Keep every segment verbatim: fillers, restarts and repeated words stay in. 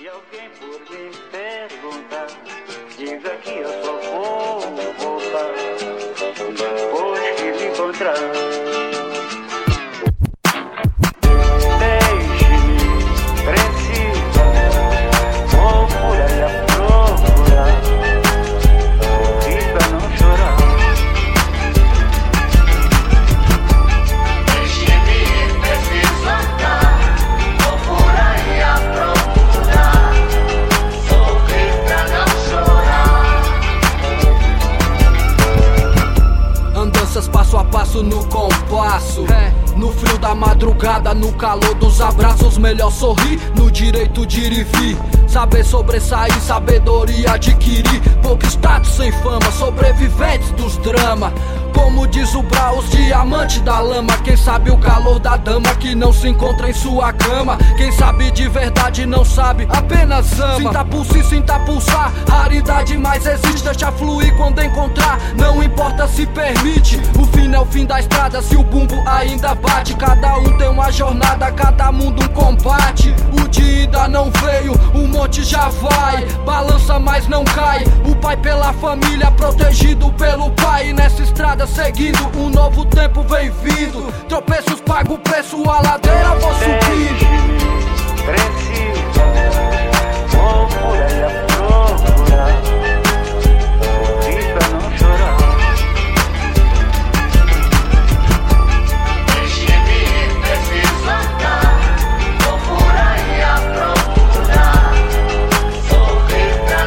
Se alguém por me perguntar, diga que eu só vou voltar depois que me encontrar. Deixe-me, precisa, vou por aí a procurar, e pra não chorar. Deixe-me, preciso andar, vou por aí a procurar, sorrir pra não chorar. Andanças passo a passo no compasso, é. No frio da madrugada, no calor dos abraços, melhor sorrir no direito de ir e vir. Saber sobressair, sabedoria adquirir. Pouco status sem fama, sobreviventes dos dramas. Como diz o Brau, os diamantes da lama. Quem sabe o calor da dama que não se encontra em sua cama. Quem sabe de verdade não sabe, apenas ama. Sinta pulsar, sinta pulsar, raridade mais existe. Deixa fluir quando encontrar, não importa se permite. O fim é o fim da estrada, se o bumbo ainda bate. Cada um tem uma jornada, cada mundo um combate. O dia ainda não veio, o monte já vai. Balança mas não cai, o pai pela família, protegido pelo pai. E nessa estrada seguindo, um novo tempo vem vindo. Tropeços pago o preço, a ladeira vou subindo. Precisa, vou por aí a procurar, e pra não chorar. Deixe-me, preciso andar, vou por aí a procurar, sorrir pra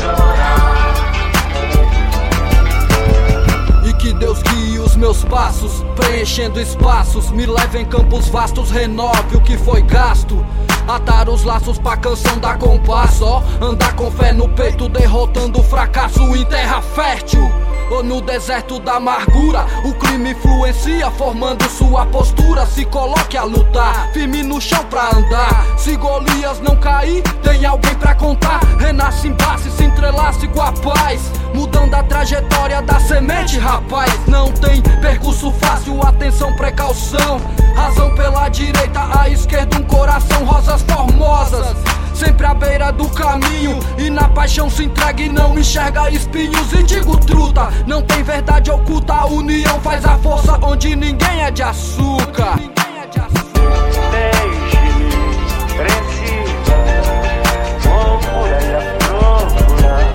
não chorar. E que Deus guie os meus passos, preenchendo espaços, me leve em campos vastos, renove o que foi gasto. Atar os laços pra canção da compasso, ó, andar com fé no peito, derrotando o fracasso em terra fértil. Ou no deserto da amargura, o crime influencia, formando sua postura. Se coloque a lutar, firme no chão pra andar. Se Golias não cair, tem alguém pra contar. Renasce em base, se entrelace com a paz, mudando a trajetória da semente, rapaz. Não tem percurso fácil, atenção, precaução. Razão pela direita, à esquerda um coração. Rosas formosas, sempre à beira do caminho, e na paixão se entrega e não enxerga espinhos. E digo truta, não tem verdade oculta. A união faz a força onde ninguém é de açúcar. Deixe-me, precisa, vou por aí a procurar,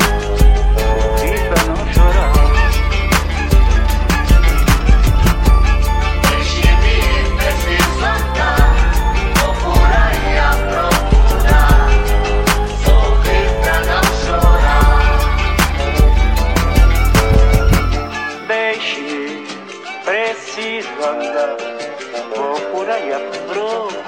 e pra não chorar. Deixe-me, preciso andar, vou por aí a procurar, sorrir pra não chorar. Deixe-me, preciso andar, vou por aí a procurar.